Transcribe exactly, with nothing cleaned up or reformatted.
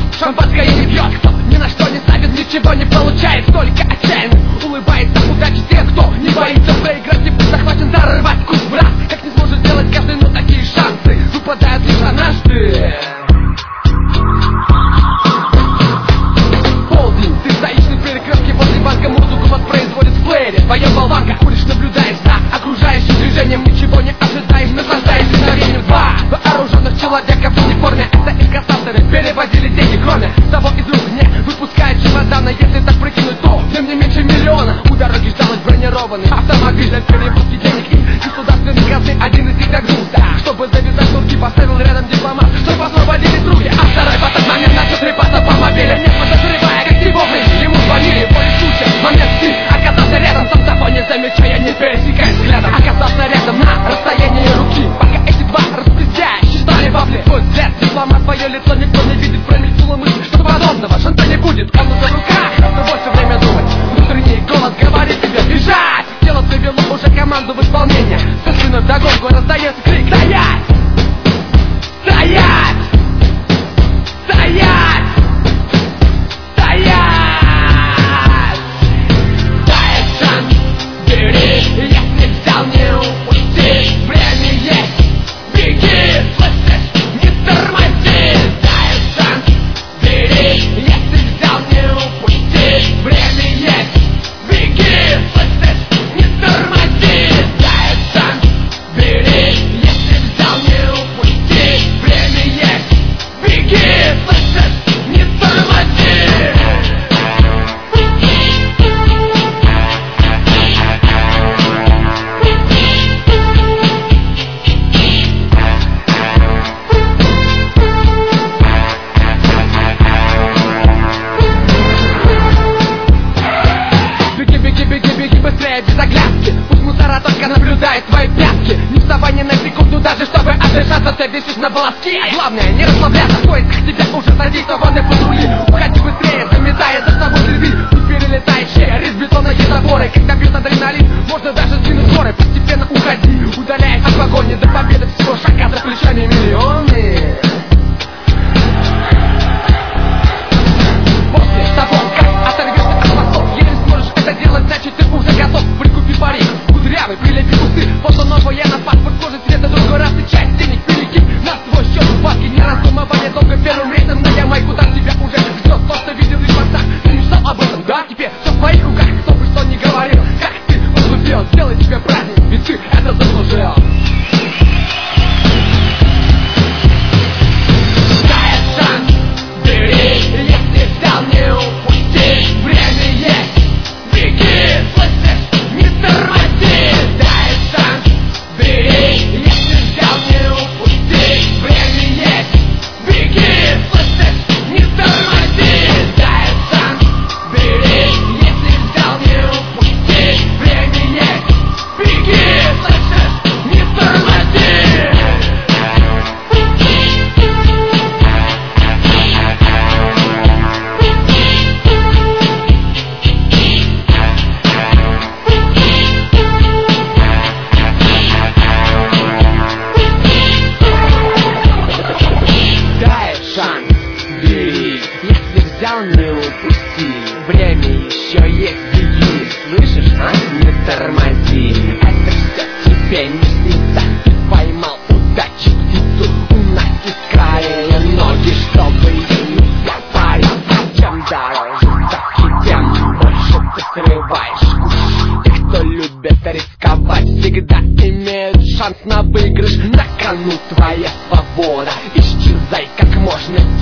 шампанское не пьет, кто ни на что не ставит, ничего не получает, только отчаянно улыбается удачи тем, кто не боится проиграть и будет захвачен, зарывать куш в раз. Как не сможет делать каждый, но такие шансы выпадают лишь однажды. Полдень, ты стоишь на перекрестке возле банка, музыку воспроизводит в плеере. Твоя болванка, куришь, наблюдаешь за окружающим движением, ничего не ожидаешь, наслаждаешься мгновением. Два вооруженных человека в униформе, это инкассаторы, переводили деньги, кроме того из рук не выпускают чемодана. Если так прикинуть, то тем не меньше миллиона. У дороги ждалось бронированный автомобиль для перевозки денег из государственной казны. Один из них нагнулся, чтобы завязать шнурки, поставил рядом дипломат, чтобы освободились руки. А второй в этот момент начал трепаться по мобиле, не подозревая, как тревожный ему звонили. Волей случая, момент ты оказался рядом, сам того не замечая, не пересекая взглядом. Оказался рядом на расстоянии руки, пока эти два распределяющие стали вопли. Твой взгляд, дипломат, твое лицо никто не видит, промелькнула мысль, что подобного шанта не будет. Он уже в руках, но больше время думать. Внутренний голос говорит тебе бежать. Тело привело уже команду в исполнение, со спиной вдогонку раздается крик: стоять! Стоять! Стоять! Стоять! Дай шанс, бери, если взял, не упусти. Время есть, беги, слышишь, не тормози. Дай шанс, бери, если взял, не упусти. Время есть, беги, слышишь, не тормози. Дай шанс, бери, если взял, не упусти. Время есть, беги, слышишь, не тормози. Беги, беги, беги, беги быстрее, без оглядки. Пусть мусора только наблюдает твои пятки. Не вставай ни на секунду, даже чтобы отдышаться, ты висишь на волоске. А главное, не расслабляться, в поисках тебя уже задействованы патрули. Уходи быстрее, заметая за собой гребли. Пусть перелетает через бетонные заборы. Когда бьет адреналин, можно даже сдвинуть горы. Постепенно уходи, удаляясь от погони, до победы всего шага за плечами миллионы. После того, как оторвешься от мостов, если сможешь это делать, значит ты уже готов. Прикупи парик, кудрявый, прилепи кусты, фото новое на паспорт, кожи цвета другой раз и часть денег перекинь на свой счет в банке. Не раздумывая долго первым рейсом на Ямайку, там тебя уже ждет то, что видел лишь в фактах. Ты мечтал об этом, да? Теперь все в твоих руках, кто бы что ни говорил. Как ты поступил, сделай себе праздник, ведь ты это заслужил. Дай шанс, бери, если взял, не упусти. Время есть, беги, слышишь, не тормози. Дай шанс, бери, если взял, не упусти. Время есть, беги, слышишь, не тормози. Дай шанс, бери, если взял, не упусти. Время есть, беги, слышишь, не тормози. Дай шанс, бери, если взял, не упусти. Время еще есть, беги, слышишь, а? Не тормози. Это все тебе не снится, ты поймал удачи птицу. У нас искрая ноги, чтобы ее не запарить. Чем дороже ставки, тем больше ты срываешь куш. Те, кто любят рисковать, всегда имеют шанс на выигрыш. На кону твоя свобода, исчезай как можно